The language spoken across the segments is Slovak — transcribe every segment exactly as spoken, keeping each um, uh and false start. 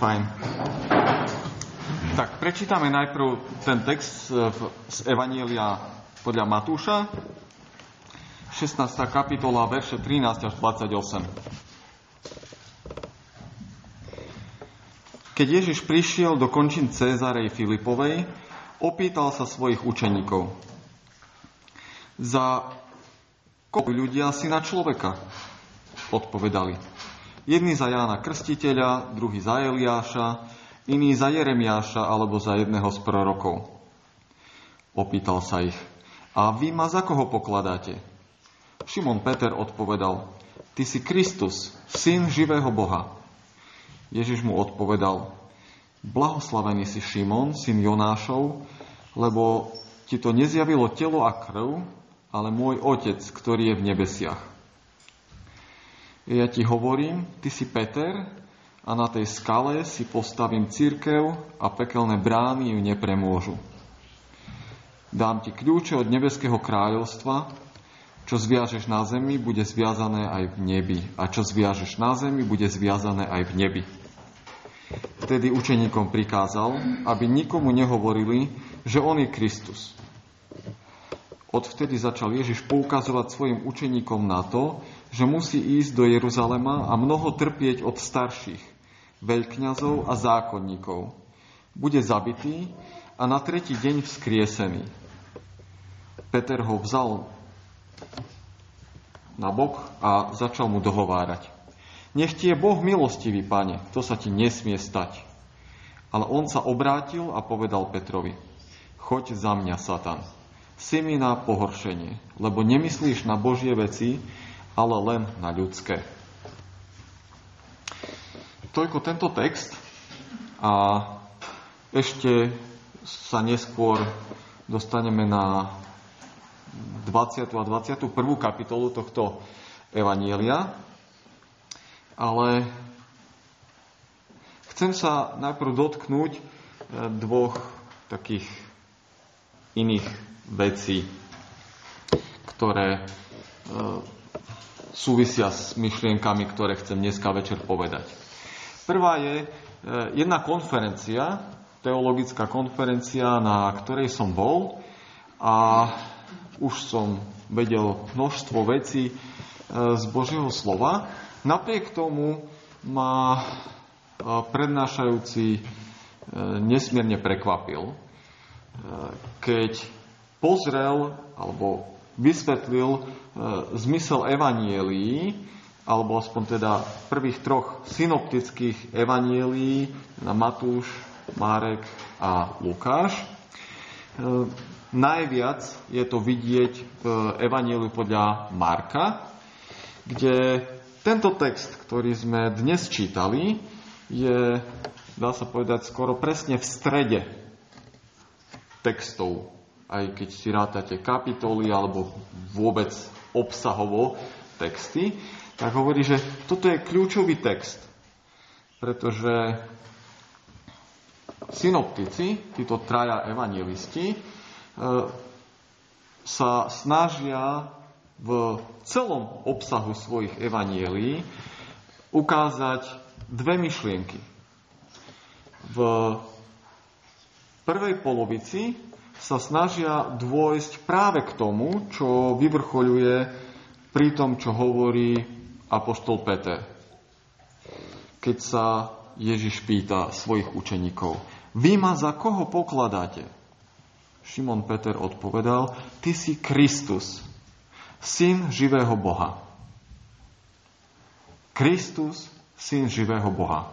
Fajn. Tak, prečítame najprv ten text z Evanjelia podľa Matúša, šestnásta kapitola, verše trinásť až dvadsaťosem. Keď Ježiš prišiel do končín Cézarei Filipovej, opýtal sa svojich učeníkov: Za koho ľudia syna človeka? Odpovedali: Jedni za Jána Krstiteľa, druhý za Eliáša, iný za Jeremiáša alebo za jedného z prorokov. Opýtal sa ich: A vy ma za koho pokladáte? Šimon Peter odpovedal: Ty si Kristus, syn živého Boha. Ježiš mu odpovedal: Blahoslavený si, Šimon, syn Jonášov, lebo ti to nezjavilo telo a krv, ale môj Otec, ktorý je v nebesiach. Ja ti hovorím, ty si Peter, a na tej skale si postavím cirkev a pekelné brány ju nepremôžu. Dám ti kľúče od nebeského kráľovstva. Čo zviažeš na zemi, bude zviazané aj v nebi, a čo zviažeš na zemi, bude zviazané aj v nebi. Vtedy učeníkom prikázal, aby nikomu nehovorili, že on je Kristus. Odvtedy začal Ježiš poukazovať svojim učeníkom na to, že musí ísť do Jeruzalema a mnoho trpieť od starších, veľkňazov a zákonníkov. Bude zabitý a na tretí deň vzkriesený. Peter ho vzal na bok a začal mu dohovárať: Nech ti je Boh milostivý, Pane, to sa ti nesmie stať. Ale on sa obrátil a povedal Petrovi: Choď za mňa, Satan. Si mi na pohoršenie, lebo nemyslíš na Božie veci, ale len na ľudské. Toľko tento text a ešte sa neskôr dostaneme na dvadsiatu a dvadsiatu prvú kapitolu tohto evanjelia, ale chcem sa najprv dotknúť dvoch takých iných vecí, ktoré e, súvisia s myšlienkami, ktoré chcem dneska večer povedať. Prvá je e, jedna konferencia, teologická konferencia, na ktorej som bol a už som vedel množstvo vecí e, z Božieho slova. Napriek tomu ma e, prednášajúci e, nesmierne prekvapil, e, keď pozrel alebo vysvetlil e, zmysel evanjelií, alebo aspoň teda prvých troch synoptických evanjelií na Matúš, Márek a Lukáš. E, najviac je to vidieť v evanjeliu podľa Marka, kde tento text, ktorý sme dnes čítali, je, dá sa povedať, skoro presne v strede textov, aj keď si rátate kapitoly alebo vôbec obsahovo texty, tak hovorí, že toto je kľúčový text, pretože synoptici, títo traja evanjelisti, sa snažia v celom obsahu svojich evanjelií ukázať dve myšlienky. V prvej polovici sa snažia dôjsť práve k tomu, čo vyvrchoľuje pri tom, čo hovorí apoštol Peter. Keď sa Ježiš pýta svojich učeníkov: Vy ma za koho pokladáte? Šimon Peter odpovedal: Ty si Kristus, syn živého Boha. Kristus, syn živého Boha.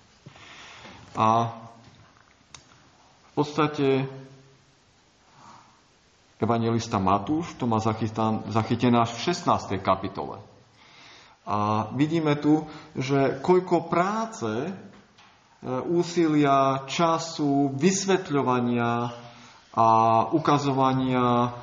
A v podstate evanjelista Matúš to má zachytené až v šestnástej kapitole. A vidíme tu, že koľko práce, úsilia, času, vysvetľovania a ukazovania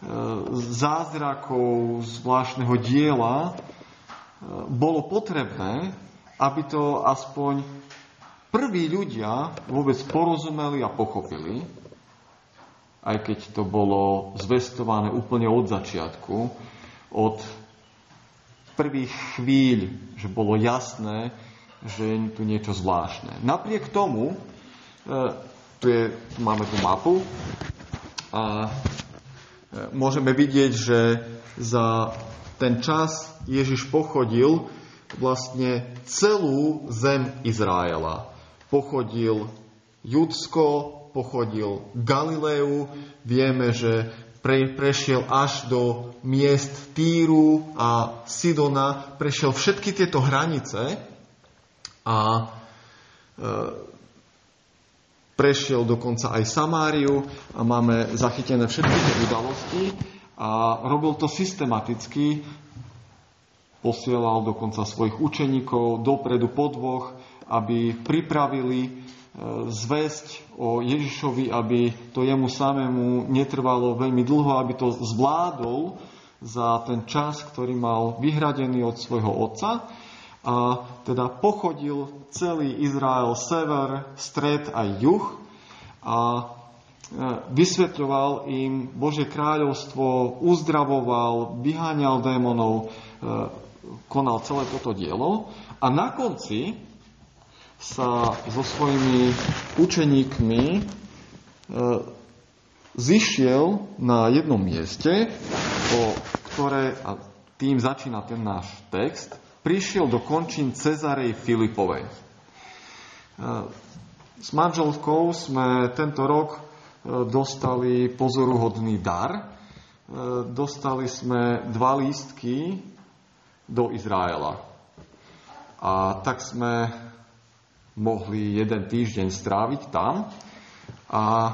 zázrakov zvláštneho diela bolo potrebné, aby to aspoň prví ľudia vôbec porozumeli a pochopili, aj keď to bolo zvestované úplne od začiatku, od prvých chvíľ, že bolo jasné, že je tu niečo zvláštne. Napriek tomu, tu, je, tu máme tú mapu a môžeme vidieť, že za ten čas Ježiš pochodil vlastne celú zem Izraela. Pochodil Judsko, pochodil Galileu, vieme, že pre, prešiel až do miest Týru a Sidona, prešiel všetky tieto hranice a e, prešiel dokonca aj Samáriu a máme zachytené všetky tie udalosti a robil to systematicky, posielal dokonca svojich učeníkov dopredu po dvoch, aby pripravili zvesť o Ježišovi, aby to jemu samému netrvalo veľmi dlho, aby to zvládol za ten čas, ktorý mal vyhradený od svojho otca. A teda pochodil celý Izrael, sever, stred aj juh a vysvetľoval im Božie kráľovstvo, uzdravoval, vyháňal démonov, konal celé toto dielo. A na konci sa so svojimi učeníkmi e, zišiel na jednom mieste, o ktoré, a tým začína ten náš text, prišiel do končín Cezarej Filipovej. E, s manželkou sme tento rok e, dostali pozoruhodný dar. E, dostali sme dva lístky do Izraela. A tak sme mohli jeden týždeň stráviť tam a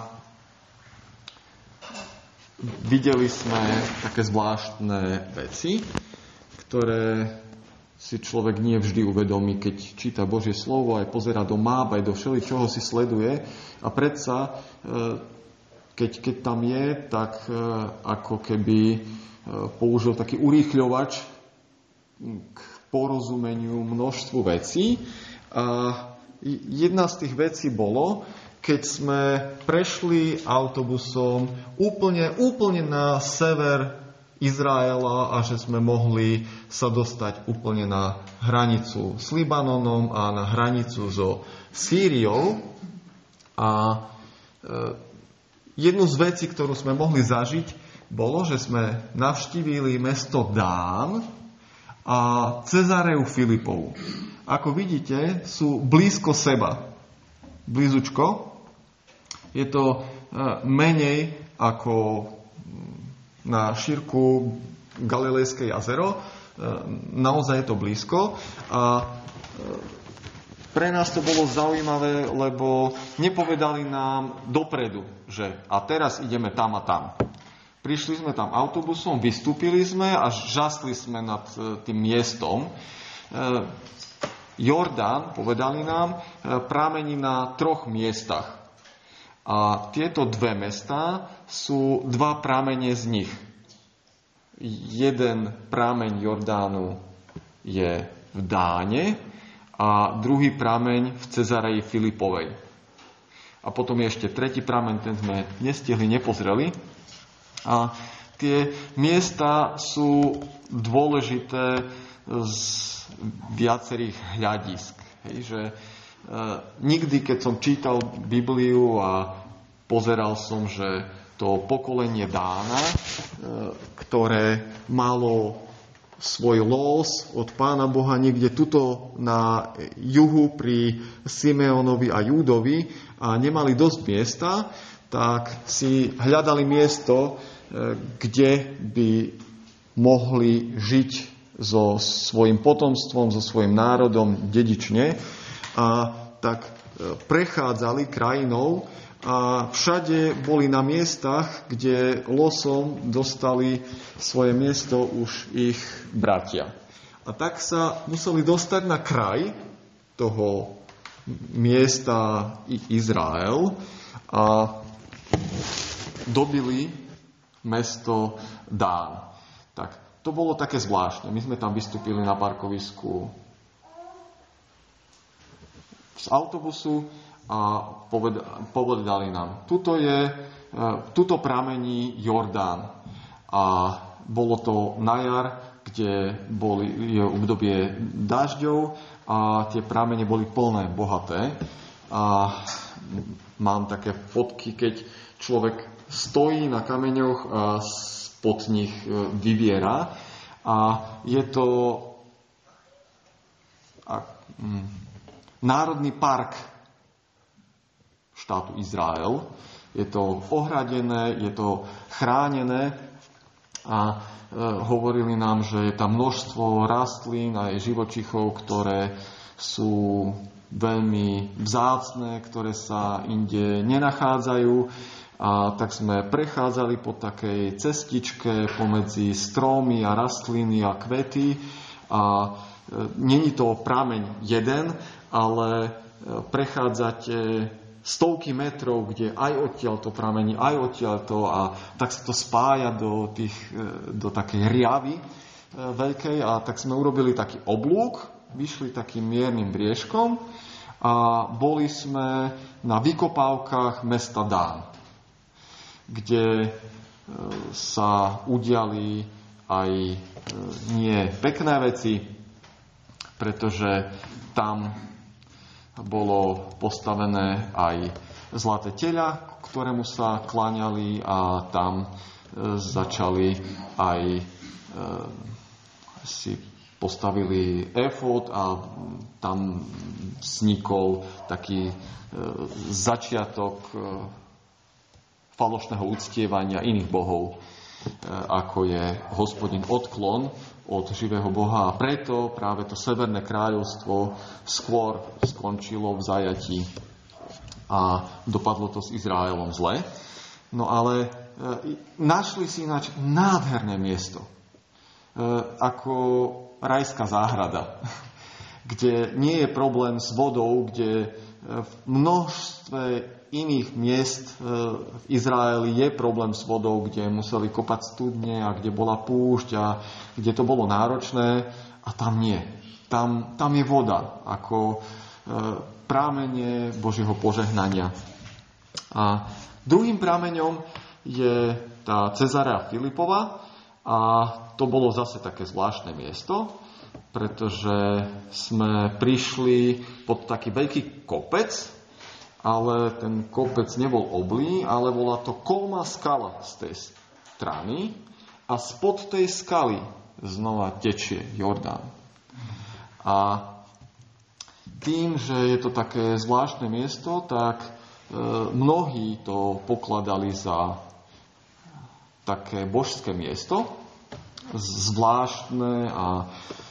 videli sme také zvláštne veci, ktoré si človek nie vždy uvedomí, keď číta Božie slovo, aj pozerá do máp, aj do všeličoho si sleduje. A predsa, keď, keď tam je, tak ako keby použil taký urýchľovač k porozumeniu množstvu vecí. A jedna z tých vecí bolo, keď sme prešli autobusom úplne, úplne na sever Izraela a že sme mohli sa dostať úplne na hranicu s Libanonom a na hranicu so Sýriou. A e, jednu z vecí, ktorú sme mohli zažiť, bolo, že sme navštívili mesto Dán a Cezareu Filipovu. Ako vidíte, sú blízko seba. Blízučko. Je to menej ako na šírku Galilejské jazero. Naozaj je to blízko. A pre nás to bolo zaujímavé, lebo nepovedali nám dopredu, že a teraz ideme tam a tam. Prišli sme tam autobusom, vystúpili sme a žasli sme nad tým miestom. Jordán, povedali nám, pramení na troch miestach. A tieto dve mestá sú dva pramene z nich. Jeden prameň Jordánu je v Dáne a druhý prameň v Cezareji Filipovej. A potom je ešte tretí prameň, ten sme nestihli, nepozreli. A tie miesta sú dôležité z viacerých hľadisk. Hej, že e, nikdy, keď som čítal Bibliu a pozeral som, že to pokolenie Dána, e, ktoré malo svoj los od Pána Boha niekde tuto na juhu pri Simeonovi a Júdovi a nemali dosť miesta, tak si hľadali miesto, e, kde by mohli žiť so svojím potomstvom, so svojím národom dedične a tak prechádzali krajinou a všade boli na miestach, kde losom dostali svoje miesto už ich bratia. A tak sa museli dostať na kraj toho miesta Izrael a dobili mesto Dán. Tak to bolo také zvláštne. My sme tam vystúpili na parkovisku z autobusu a povedali nám, tuto je, tuto pramení Jordán. A bolo to na jar, kde boli, je obdobie dažďov a tie pramene boli plné, bohaté. A mám také fotky, keď človek stojí na kameňoch a spod nich vyviera. A je to a, mm, národný park štátu Izrael. Je to ohradené, je to chránené a e, hovorili nám, že je tam množstvo rastlín a živočíchov, ktoré sú veľmi vzácne, ktoré sa inde nenachádzajú. A tak sme prechádzali po takej cestičke pomedzi stromy a rastliny a kvety. A e, není to prameň jeden, ale e, prechádzate stovky metrov, kde aj odtiaľ to pramení, aj odtiaľ to a tak sa to spája do, tých, do takej riavy e, veľkej a tak sme urobili taký oblúk, vyšli takým miernym briežkom a boli sme na vykopávkach mesta Dán, kde e, sa udiali aj e, nie pekné veci, pretože tam bolo postavené aj zlaté teľa, ktorému sa kláňali a tam e, začali aj e, si postavili efód a tam vznikol taký e, začiatok e, falošného uctievania iných bohov, e, ako je Hospodin odklon od živého Boha. A preto práve to Severné kráľovstvo skôr skončilo v zajatí a dopadlo to s Izraelom zle. No ale e, našli si ináč nádherné miesto. E, ako rajská záhrada, kde nie je problém s vodou, kde v množstve iných miest v Izraeli je problém s vodou, kde museli kopať studne a kde bola púšť a kde to bolo náročné a tam nie. Tam, tam je voda ako prámenie Božieho požehnania. A druhým prámeňom je tá Cezarea Filipova a to bolo zase také zvláštne miesto, pretože sme prišli pod taký veľký kopec, ale ten kopec nebol oblý, ale bola to kolmá skala z tej strany a spod tej skaly znova tečie Jordán. A tým, že je to také zvláštne miesto, tak e, mnohí to pokladali za také božské miesto, zvláštne a e,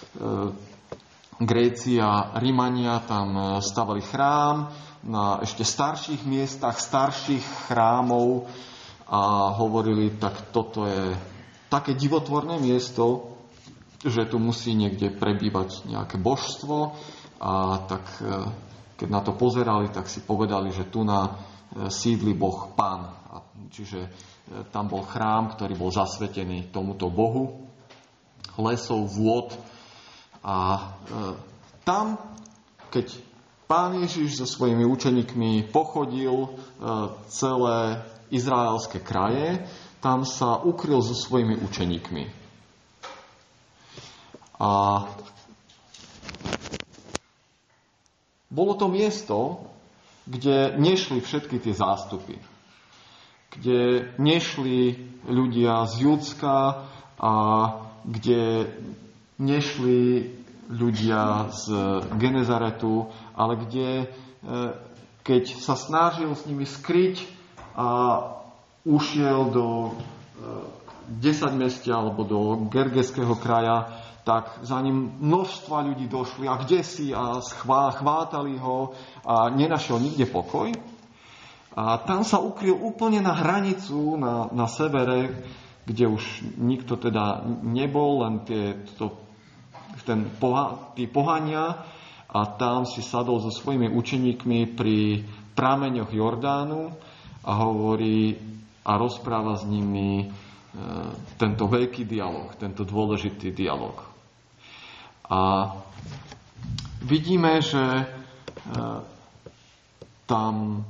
Gréci a Rimania tam stavali chrám na ešte starších miestach, starších chrámov a hovorili, tak toto je také divotvorné miesto, že tu musí niekde prebývať nejaké božstvo a tak keď na to pozerali, tak si povedali, že tu na sídli Boh Pán. Čiže tam bol chrám, ktorý bol zasvetený tomuto Bohu, lesov, vôd a e, tam, keď Pán Ježiš so svojimi učeníkmi pochodil e, celé izraelské kraje, tam sa ukryl so svojimi učeníkmi. A bolo to miesto, kde nešli všetky tie zástupy. Kde nešli ľudia z Judska a kde nešli ľudia z Genezaretu, ale kde, keď sa snažil s nimi skryť a ušiel do desaťmestia alebo do Gergeského kraja, tak za ním množstva ľudí došli a kde si a schvá, chvátali ho a nenašiel nikde pokoj. A tam sa ukryl úplne na hranicu, na, na severe, kde už nikto teda nebol, len tie, to, ten poha, tí pohania a tam si sadol so svojimi učeníkmi pri prameňoch Jordánu a hovorí a rozpráva s nimi e, tento veľký dialog, tento dôležitý dialog. A vidíme, že e, tam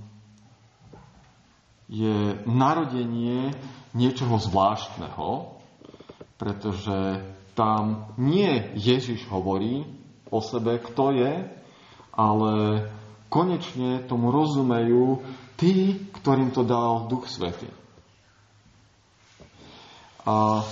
je narodenie niečoho zvláštneho, pretože tam nie Ježiš hovorí o sebe, kto je, ale konečne tomu rozumejú tí, ktorým to dal Duch Svätý. A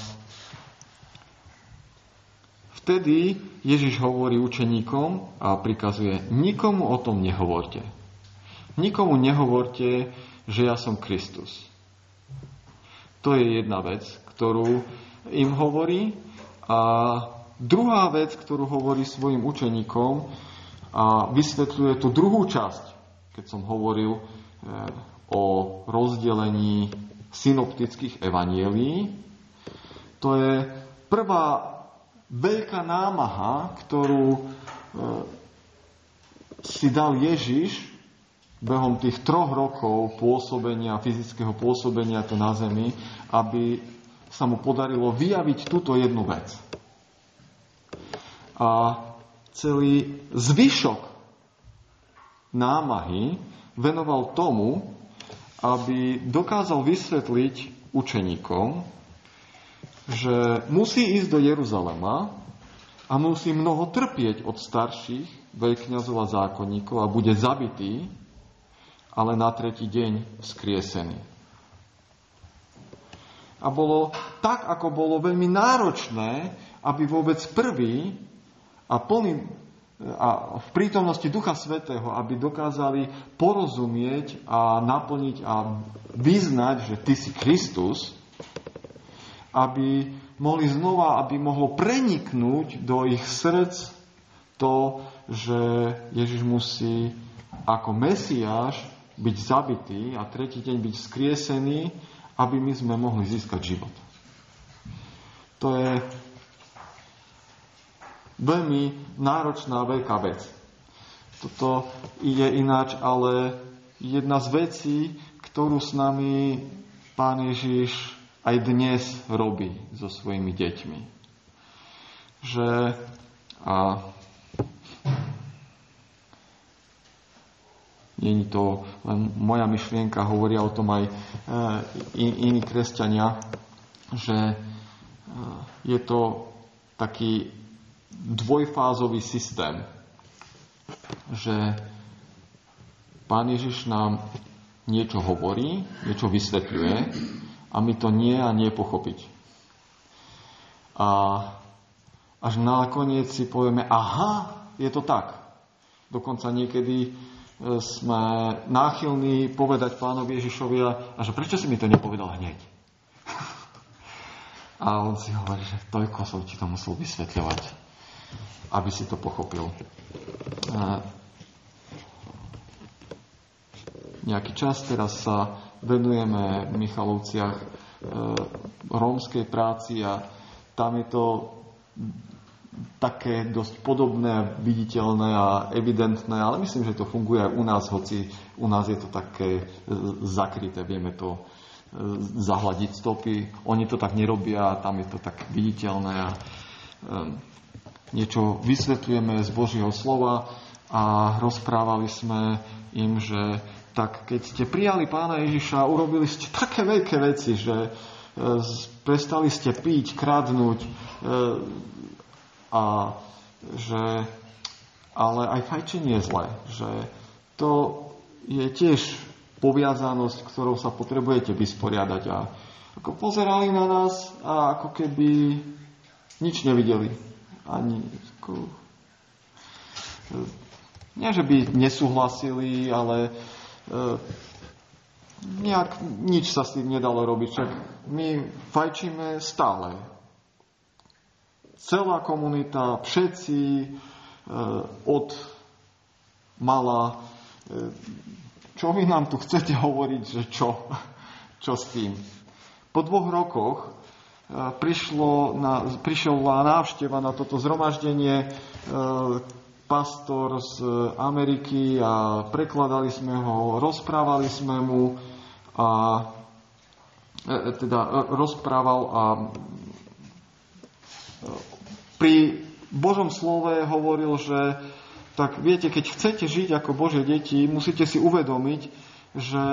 vtedy Ježiš hovorí učeníkom a prikazuje, nikomu o tom nehovorte. Nikomu nehovorte, že ja som Kristus. To je jedna vec, ktorú im hovorí. A druhá vec, ktorú hovorí svojim učeníkom a vysvetľuje tú druhú časť, keď som hovoril o rozdelení synoptických evanielií, to je prvá veľká námaha, ktorú si dal Ježiš behom tých troch rokov pôsobenia, fyzického pôsobenia to na zemi, aby sa mu podarilo vyjaviť túto jednu vec. A celý zvyšok námahy venoval tomu, aby dokázal vysvetliť učeníkom, že musí ísť do Jeruzalema a musí mnoho trpieť od starších veľkňazov a zákonníkov a bude zabitý, ale na tretí deň vzkriesený. A bolo tak, ako bolo veľmi náročné, aby vôbec prvý a plný a v prítomnosti Ducha Svätého, aby dokázali porozumieť a naplniť a vyznať, že ty si Kristus, aby mohli znova, aby mohlo preniknúť do ich srdc to, že Ježiš musí ako Mesiáš byť zabitý a tretí deň byť vzkriesený, aby my sme mohli získať život. To je veľmi náročná veľká vec. Toto ide ináč, ale jedna z vecí, ktorú s nami Pán Ježiš aj dnes robí so svojimi deťmi. Že a nie je to len moja myšlienka, hovoria o tom aj in, iní kresťania, že je to taký dvojfázový systém, že Pán Ježiš nám niečo hovorí, niečo vysvetľuje a my to nie a nie pochopiť. A až nakoniec si povieme, aha, je to tak. Dokonca niekedy sme náchylní povedať Pánovi Ježišovi, a že prečo si mi to nepovedal hneď? A on si hovorí, že toľko som ti to musel vysvetľovať, aby si to pochopil. Nejaký čas teraz sa venujeme v Michalovciach e, rómskej práci a tam je to také dosť podobné, viditeľné a evidentné, ale myslím, že to funguje aj u nás, hoci u nás je to také zakryté, vieme to zahľadiť stopy. Oni to tak nerobia a tam je to tak viditeľné a e, niečo vysvetľujeme z Božieho slova a rozprávali sme im, že tak keď ste prijali Pána Ježiša, urobili ste také veľké veci, že e, prestali ste piť, kradnúť e, a že ale aj fajčenie je zlé, že to je tiež poviazanosť, ktorou sa potrebujete vysporiadať. A ako pozerali na nás a ako keby nič nevideli. Ani ako, nie, že by nesúhlasili, ale e, nejak nič sa s tým nedalo robiť. Však my fajčíme stále. Celá komunita, všetci e, od mala. E, čo vy nám tu chcete hovoriť, že čo? Čo s tým? Po dvoch rokoch e, prišlo na, prišla návšteva na toto zhromaždenie e, pastor z Ameriky a prekladali sme ho, rozprávali sme mu a e, teda rozprával a e, pri Božom slove hovoril, že tak viete, keď chcete žiť ako Božie deti, musíte si uvedomiť, že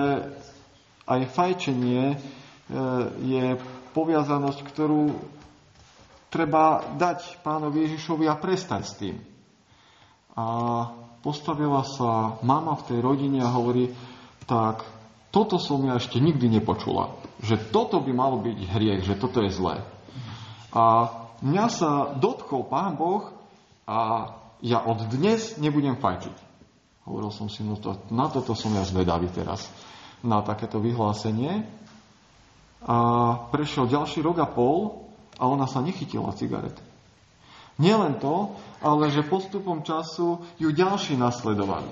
aj fajčenie je poviazanosť, ktorú treba dať pánovi Ježišovi a prestať s tým. A postavila sa mama v tej rodine a hovorí, tak toto som ja ešte nikdy nepočula. Že toto by malo byť hriech, že toto je zlé. A mňa sa dotkol Pán Boh a ja od dnes nebudem fajčiť. Hovoril som si, no to, na toto som ja zvedavý teraz, na takéto vyhlásenie. A prešiel ďalší rok a pol a ona sa nechytila cigaret. Nielen to, ale že postupom času ju ďalší nasledovali.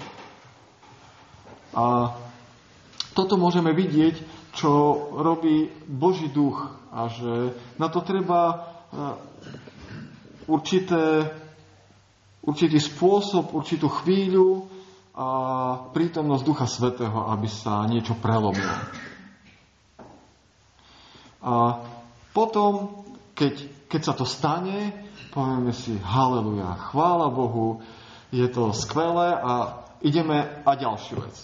A toto môžeme vidieť, čo robí Boží duch a že na to treba určité, určitý spôsob, určitú chvíľu a prítomnosť Ducha Svätého, aby sa niečo prelomilo. A potom, keď, keď sa to stane, povieme si haleluja, chvála Bohu, je to skvelé a ideme a ďalšiu vec.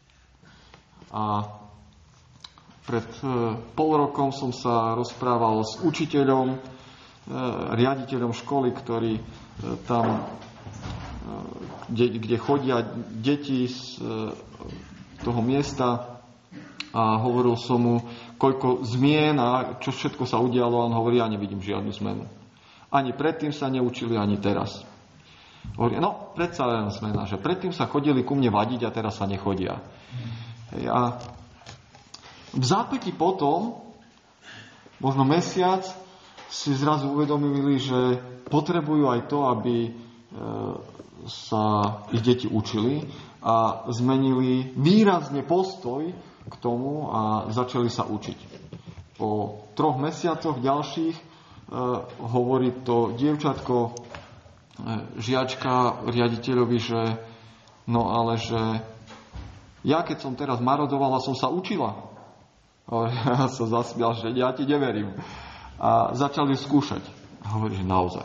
A pred pol rokom som sa rozprával s učiteľom, riaditeľom školy, ktorý tam, kde, kde chodia deti z toho miesta, a hovoril som mu, koľko zmien a čo všetko sa udialo, a on hovorí, ja nevidím žiadnu zmenu. Ani predtým sa neučili, ani teraz. Hovorí, no, predsa len zmena, že predtým sa chodili ku mne vadiť a teraz sa nechodia. Hej, a v zápäti potom, možno mesiac, si zrazu uvedomili, že potrebujú aj to, aby sa ich deti učili a zmenili výrazne postoj k tomu a začali sa učiť. Po troch mesiacoch ďalších e, hovorí to dievčatko, e, žiačka riaditeľovi, že no ale že ja keď som teraz marodovala, som sa učila. Ja sa zasmial, že ja ti neverím. A začali skúšať. A hovorí, že naozaj.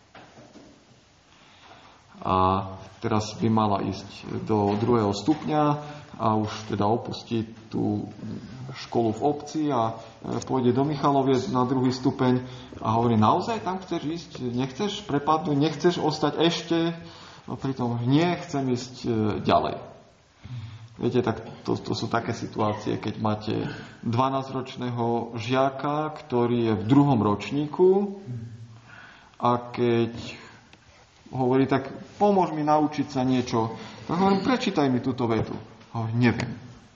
A teraz by mala ísť do druhého stupňa a už teda opustí tú školu v obci a pôjde do Michaloviec na druhý stupeň a hovorí, naozaj tam chceš ísť? Nechceš prepadnúť? Nechceš ostať ešte? No pritom nie, chcem ísť ďalej. Viete, tak to, to sú také situácie, keď máte dvanásťročného žiaka, ktorý je v druhom ročníku a keď hovorí, tak pomôž mi naučiť sa niečo. Tak hovorím, prečítaj mi túto vetu. Hovorím, neviem.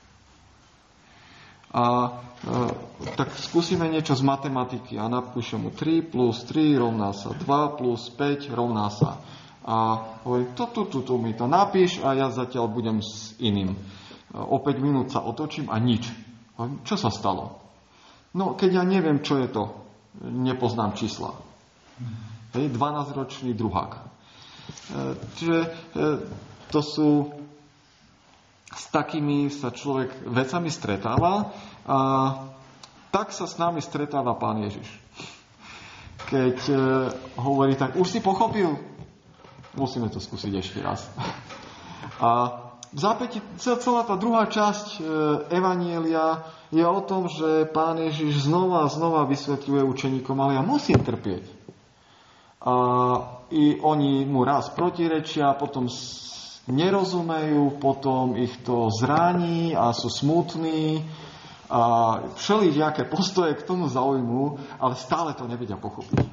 A e, tak skúsime niečo z matematiky a napíšem mu tri plus tri rovná sa dva plus päť rovná sa. A hovorím, tu, tu, tu, tu mi to napíš a ja zatiaľ budem s iným. O päť minút sa otočím a nič. Hovorím, čo sa stalo? No, keď ja neviem, čo je to, nepoznám čísla. Hej, dvanásťročný druhák. Čiže to sú, s takými sa človek vecami stretáva a tak sa s nami stretáva Pán Ježiš. Keď hovorí, tak už si pochopil? Musíme to skúsiť ešte raz. A v zápäti celá tá druhá časť evanjelia je o tom, že Pán Ježiš znova a znova vysvetľuje učeníkom, ale ja musím trpieť. A i oni mu raz protirečia, potom nerozumejú, potom ich to zraní a sú smutní a všelijaké postoje k tomu zaujmú, ale stále to nevedia pochopiť.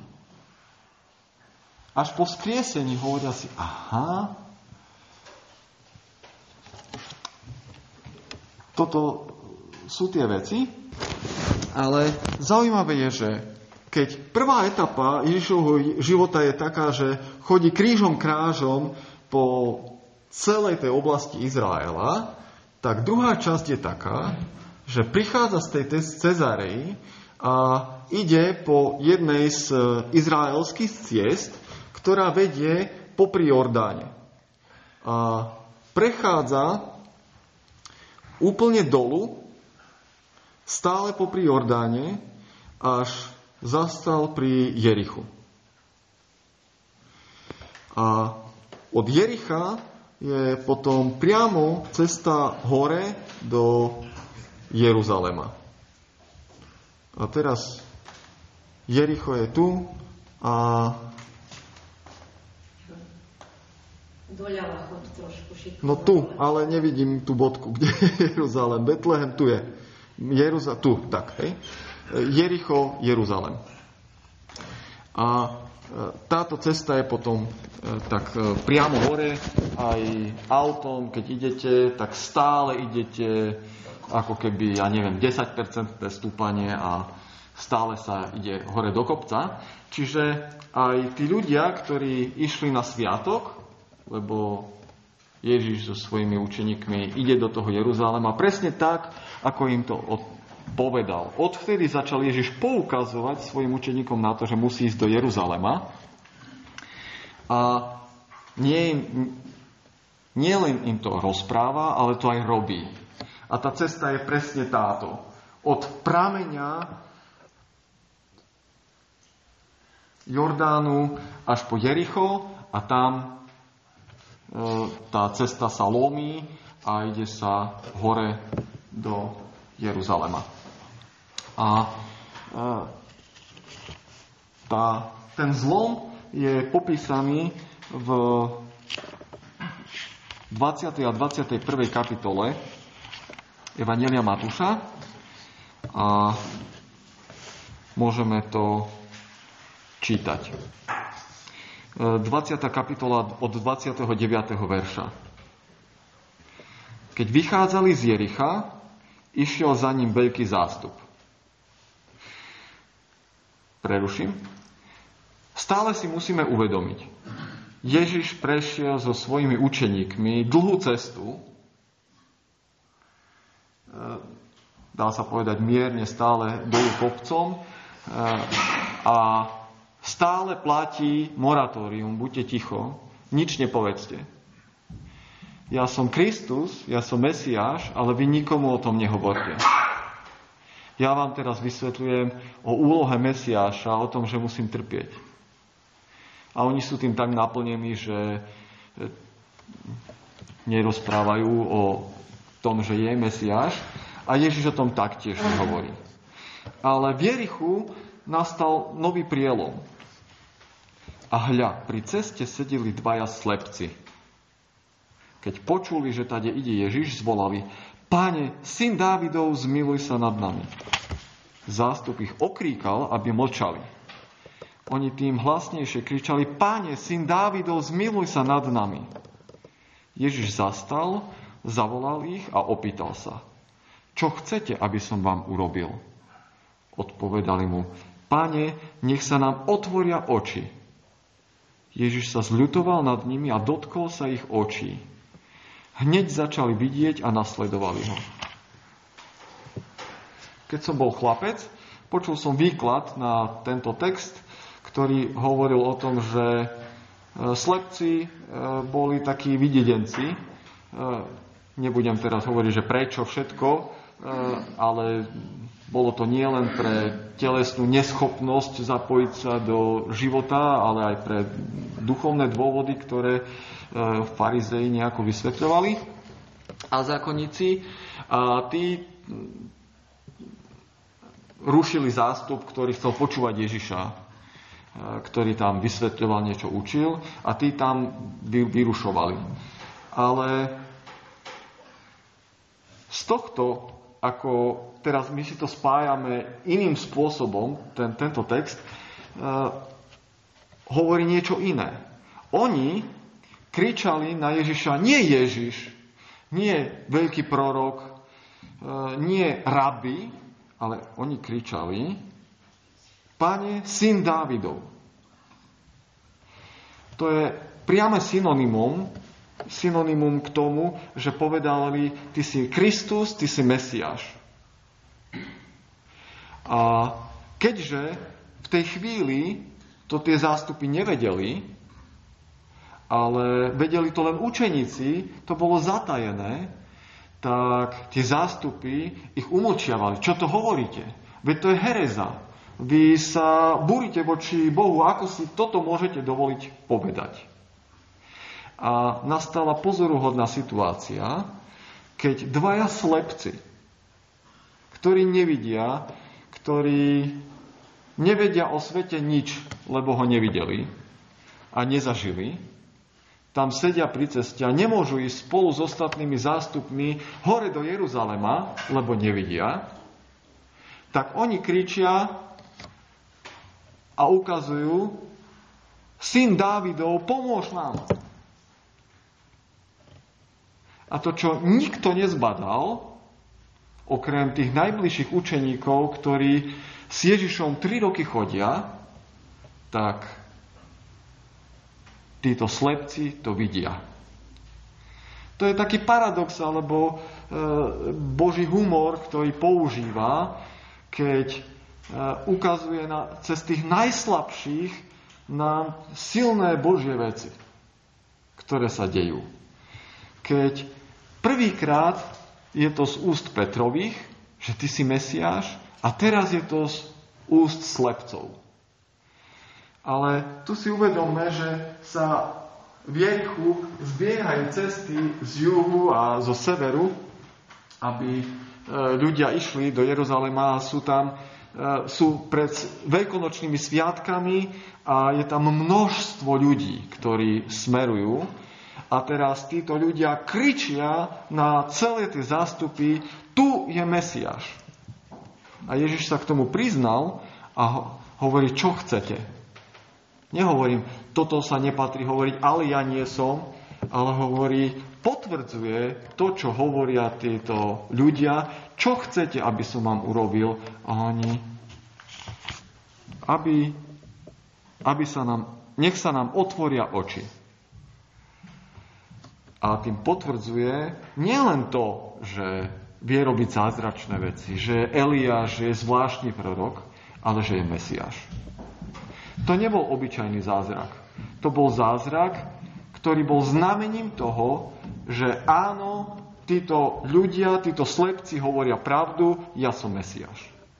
Až po vzkriesení hovoria si, aha, toto sú tie veci, ale zaujímavé je, že keď prvá etapa Ježišovho života je taká, že chodí krížom krážom po celej tej oblasti Izraela, tak druhá časť je taká, že prichádza z tej Cezarei a ide po jednej z izraelských ciest, ktorá vedie popri Jordáne. A prechádza úplne dolu, stále popri Jordáne, až zastal pri Jerichu. A od Jericha je potom priamo cesta hore do Jeruzalema. A teraz Jericho je tu A doľava chod trošku šikmo. no tu, ale nevidím tú bodku, kde je Jeruzalém. Betlehem tu je. Jeruzalém, tu, tak, hej. Jericho, Jeruzalém. A táto cesta je potom tak priamo hore, aj autom, keď idete, tak stále idete ako keby, ja neviem, desať percent stúpanie a stále sa ide hore do kopca. Čiže aj tí ľudia, ktorí išli na sviatok, lebo Ježiš so svojimi učeníkmi ide do toho Jeruzalema presne tak, ako im to povedal. Odvtedy začal Ježiš poukazovať svojim učeníkom na to, že musí ísť do Jeruzalema. A nie, nie len im to rozpráva, ale to aj robí. A tá cesta je presne táto. Od prameňa Jordánu až po Jericho a tam e, tá cesta sa lomí a ide sa hore do Jeruzalema. A e, tá, ten zlom je popísaný v dvadsiatej a dvadsiatej prvej kapitole Evanjelia Matúša a môžeme to čítať. dvadsiata kapitola od dvadsiateho deviateho verša. Keď vychádzali z Jericha, išiel za ním veľký zástup. Preruším. Stále si musíme uvedomiť. Ježiš prešiel so svojimi učeníkmi dlhú cestu, dá sa povedať mierne, stále dolu kopcom a stále platí moratórium, buďte ticho, nič nepovedzte. Ja som Kristus, ja som Mesiáš, ale vy nikomu o tom nehovorte. Ja vám teraz vysvetľujem o úlohe Mesiáša, o tom, že musím trpieť. A oni sú tým tak naplnení, že nerozprávajú o tom, že je Mesiáš, a Ježiš o tom taktiež nehovorí. Ale v Jerichu nastal nový prielom. A hľa, pri ceste sedeli dvaja slepci. Keď počuli, že tade ide Ježiš, zvolali: Páne, syn Dávidov, zmiluj sa nad nami. Zástup ich okríkal, aby mlčali. Oni tým hlasnejšie kričali: Páne, syn Dávidov, zmiluj sa nad nami. Ježiš zastal, zavolal ich a opýtal sa: Čo chcete, aby som vám urobil? Odpovedali mu: Pane, nech sa nám otvoria oči. Ježiš sa zľutoval nad nimi a dotkol sa ich očí. Hneď začali vidieť a nasledovali ho. Keď som bol chlapec, počul som výklad na tento text, ktorý hovoril o tom, že slepci boli takí videdenci. Nebudem teraz hovoriť, že prečo všetko, ale bolo to nielen pre telesnú neschopnosť zapojiť sa do života, ale aj pre duchovné dôvody, ktoré farizei nejako vysvetľovali a zákonníci. A tí rušili zástup, ktorý chcel počúvať Ježiša, ktorý tam vysvetľoval, niečo učil, a tí tam vyrušovali. Ale z tohto, ako teraz my si to spájame iným spôsobom, ten, tento text, uh, hovorí niečo iné. Oni kričali na Ježiša: nie Ježiš, nie veľký prorok, uh, nie rabi, ale oni kričali: Pane, syn Dávidov. To je priame synonymum, synonymum k tomu, že povedali: ty si Kristus, ty si Mesiáš. A keďže v tej chvíli to tie zástupy nevedeli, ale vedeli to len učeníci, to bolo zatajené, tak tie zástupy ich umlčiavali. Čo to hovoríte? Veď to je hereza. Vy sa búrite voči Bohu. Ako si toto môžete dovoliť povedať? A nastala pozoruhodná situácia, keď dvaja slepci, ktorí nevidia, ktorí nevedia o svete nič, lebo ho nevideli a nezažili. Tam sedia pri ceste a nemôžu ísť spolu s ostatnými zástupmi hore do Jeruzalema, lebo nevidia. Tak oni kričia a ukazujú: Syn Dávidov, pomôž nám. A to, čo nikto nezbadal, okrem tých najbližších učeníkov, ktorí s Ježišom tri roky chodia, tak títo slepci to vidia. To je taký paradox, alebo e, Boží humor, ktorý používa, keď e, ukazuje na, cez tých najslabších nám silné Božie veci, ktoré sa dejú. Keď prvýkrát je to z úst Petrových, že ty si Mesiáš, a teraz je to z úst slepcov. Ale tu si uvedomme, že sa v Jerichu zbiehajú cesty z juhu a zo severu, aby ľudia išli do Jeruzalema a sú tam sú pred veľkonočnými sviatkami a je tam množstvo ľudí, ktorí smerujú. A teraz títo ľudia kričia na celé tie zástupy: tu je Mesiáš. A Ježiš sa k tomu priznal a hovorí: čo chcete? Nehovorím, toto sa nepatrí hovoriť, ale ja nie som, ale hovorí, potvrdzuje to, čo hovoria títo ľudia. Čo chcete, aby som vám urobil? A oni, aby, aby sa nám, nech sa nám otvoria oči. A tým potvrdzuje nielen to, že vie robiť zázračné veci, že Eliáš je zvláštny prorok, ale že je Mesiáš. To nebol obyčajný zázrak. To bol zázrak, ktorý bol znamením toho, že áno, títo ľudia, títo slepci hovoria pravdu, ja som Mesiáš.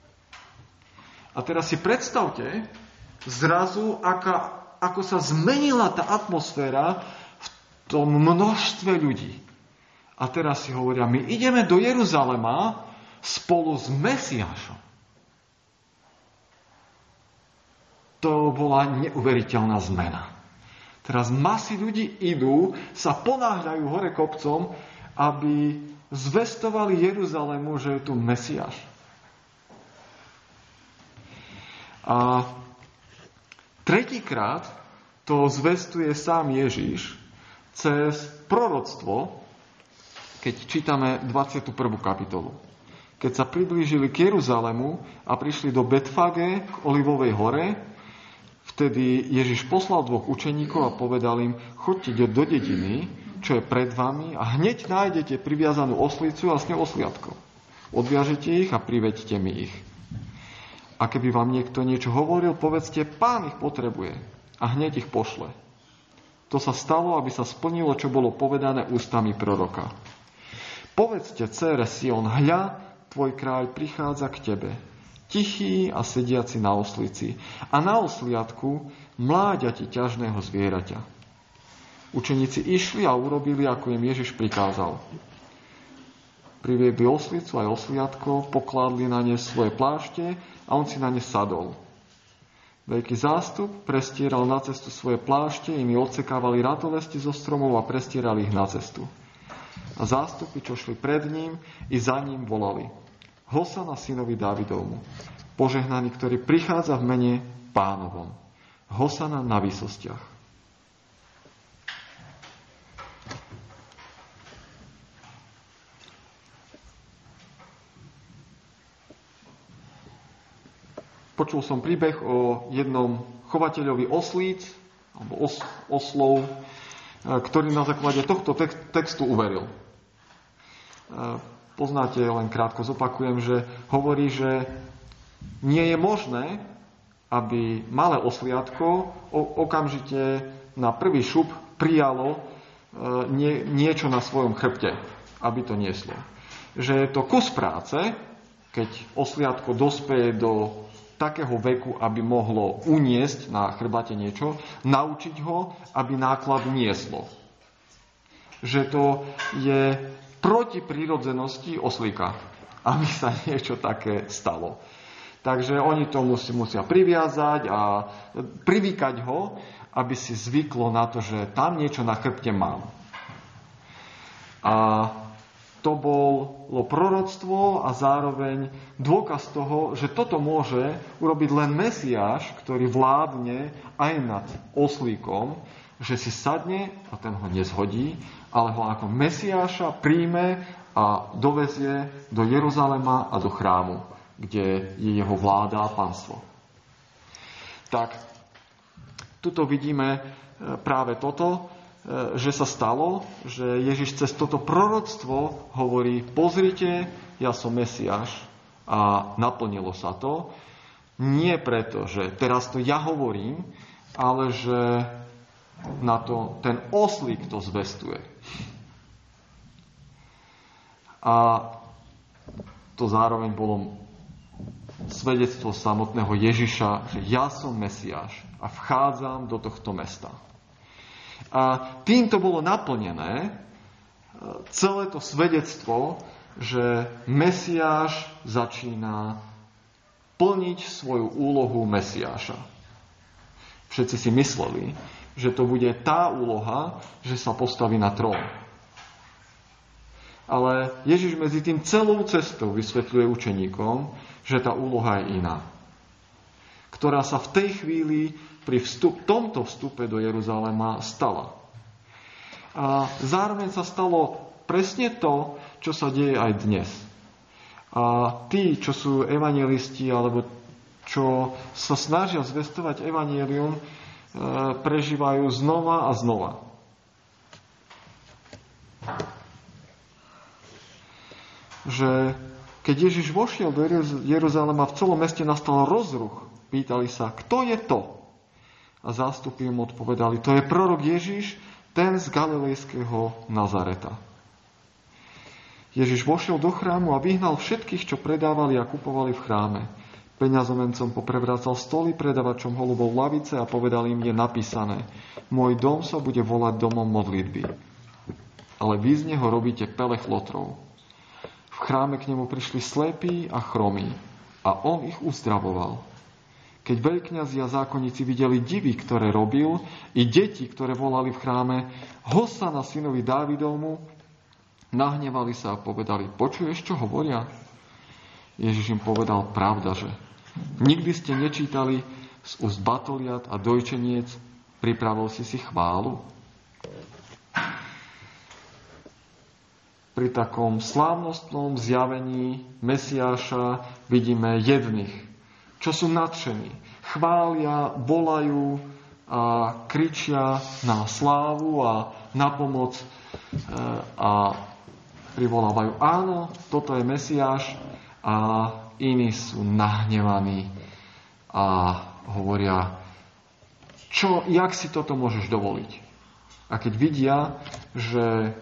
A teraz si predstavte zrazu, aká, ako sa zmenila tá atmosféra v tom množstve ľudí. A teraz si hovoria, my ideme do Jeruzalema spolu s Mesiášom. To bola neuveriteľná zmena. Teraz masy ľudí idú, sa ponáhľajú hore kopcom, aby zvestovali Jeruzalému, že je tu Mesiáš. A tretíkrát to zvestuje sám Ježiš cez proroctvo, keď čítame dvadsiatu prvú kapitolu. Keď sa priblížili k Jeruzalému a prišli do Betfage k Olivovej hore, vtedy Ježiš poslal dvoch učeníkov a povedal im: choďte do dediny, čo je pred vami, a hneď nájdete priviazanú oslicu a s ňou osliadko. Odviažete ich a priveďte mi ich. A keby vám niekto niečo hovoril, povedzte: Pán ich potrebuje, a hneď ich pošle. To sa stalo, aby sa splnilo, čo bolo povedané ústami proroka. Povedzte dcére Sion: hľa, tvoj kráľ prichádza k tebe, tichý a sediaci na oslici, a na osliadku mláďati ťažného zvieraťa. Učeníci išli a urobili, ako im Ježiš prikázal. Priviedli oslicu aj osliadko, pokládli na ne svoje plášte a on si na ne sadol. Veľký zástup prestieral na cestu svoje plášte, iní odsekávali ratolesti zo stromov a prestierali ich na cestu. A zástupy, čo šli pred ním, i za ním volali: Hosana synovi Dávidovmu, požehnaný, ktorý prichádza v mene Pánovom. Hosana na výsostiach. Počul som príbeh o jednom chovateľovi oslíc, alebo os, oslov, ktorý na základe tohto textu uveril. Poznáte, len krátko zopakujem, že hovorí, že nie je možné, aby malé osliadko okamžite na prvý šup prijalo nie, niečo na svojom chrbte, aby to nieslo. Že je to kus práce, keď osliadko dospeje do takého veku, aby mohlo uniesť na chrbate niečo, naučiť ho, aby náklad nieslo. Že to je proti prírodzenosti oslíka, aby sa niečo také stalo. Takže oni to musí, musia priviazať a privykať ho, aby si zvyklo na to, že tam niečo na chrbte mám. A to bolo proroctvo a zároveň dôkaz toho, že toto môže urobiť len Mesiáš, ktorý vládne aj nad oslíkom, že si sadne a ten ho nezhodí, ale ho ako Mesiáša príjme a dovezie do Jeruzalema a do chrámu, kde je jeho vláda a panstvo. Tak, tuto vidíme práve toto, že sa stalo, že Ježiš cez toto proroctvo hovorí, pozrite, ja som Mesiáš, a naplnilo sa to. Nie preto, že teraz to ja hovorím, ale že na to ten oslík to zvestuje. A to zároveň bolo svedectvo samotného Ježiša, že ja som Mesiáš a vchádzam do tohto mesta. A týmto bolo naplnené celé to svedectvo, že Mesiáš začína plniť svoju úlohu Mesiáša. Všetci si mysleli, že to bude tá úloha, že sa postaví na trón. Ale Ježiš medzi tým celou cestou vysvetľuje učeníkom, že tá úloha je iná, ktorá sa v tej chvíli pri vstup, tomto vstupe do Jeruzalema stala. A zároveň sa stalo presne to, čo sa deje aj dnes. A tí, čo sú evanjelisti, alebo čo sa snažia zvestovať evanjelium, prežívajú znova a znova. Že keď Ježiš vošiel do Jeruzalema, v celom meste nastal rozruch. Pýtali sa, kto je to? A zástupy mu odpovedali, to je prorok Ježiš, ten z galilejského Nazareta. Ježiš vošiel do chrámu a vyhnal všetkých, čo predávali a kupovali v chráme. Peňazomencom poprevracal stoly, predavačom holubov lavice a povedal im, je napísané, môj dom sa bude volať domom modlitby. Ale vy z neho robíte pelech lotrov. V chráme k nemu prišli slepí a chromí a on ich uzdravoval. Keď veľkňazi a zákonníci videli divy, ktoré robil, i deti, ktoré volali v chráme, Hosana synovi Dávidovmu, nahnevali sa a povedali, počuješ, čo hovoria? Ježiš im povedal, pravda, že nikdy ste nečítali z úst batoliat a dojčeniec, pripravil si si chválu? Pri takom slávnostnom zjavení Mesiáša vidíme jedných, čo sú nadšení, chvália, volajú a kričia na slávu a na pomoc a privolávajú, áno, toto je Mesiáš, a iní sú nahnevaní a hovoria, čo, jak si toto môžeš dovoliť? A keď vidia, že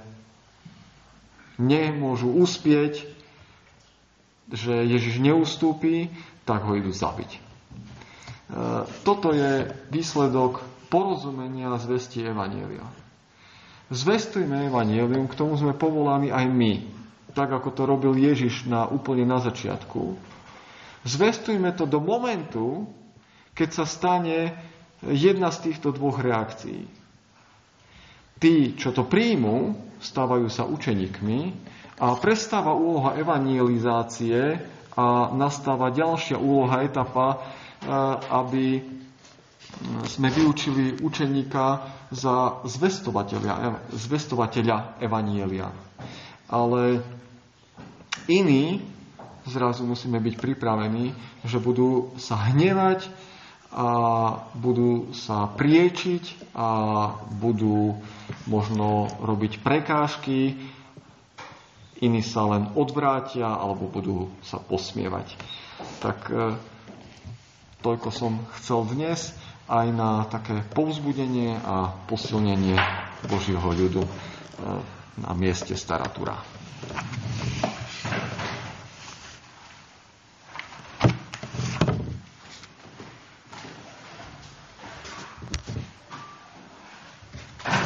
nemôžu uspieť, že Ježiš neustúpi, tak ho idú zabiť. Toto je výsledok porozumenia zvesti evanjelia. Zvestujme evanjelium, k tomu sme povolaní aj my, tak ako to robil Ježiš na, úplne na začiatku. Zvestujme to do momentu, keď sa stane jedna z týchto dvoch reakcií. Tí, čo to príjmu, stávajú sa učeníkmi a prestáva úloha evangelizácie a nastáva ďalšia úloha, etapa, aby sme vyučili učeníka za zvestovateľa, zvestovateľa evanjelia. Ale iní zrazu musíme byť pripravení, že budú sa hnevať a budú sa priečiť a budú možno robiť prekážky, iní sa len odvrátia alebo budú sa posmievať. Tak toľko som chcel dnes aj na také povzbudenie a posilnenie Božieho ľudu na mieste Staratúra.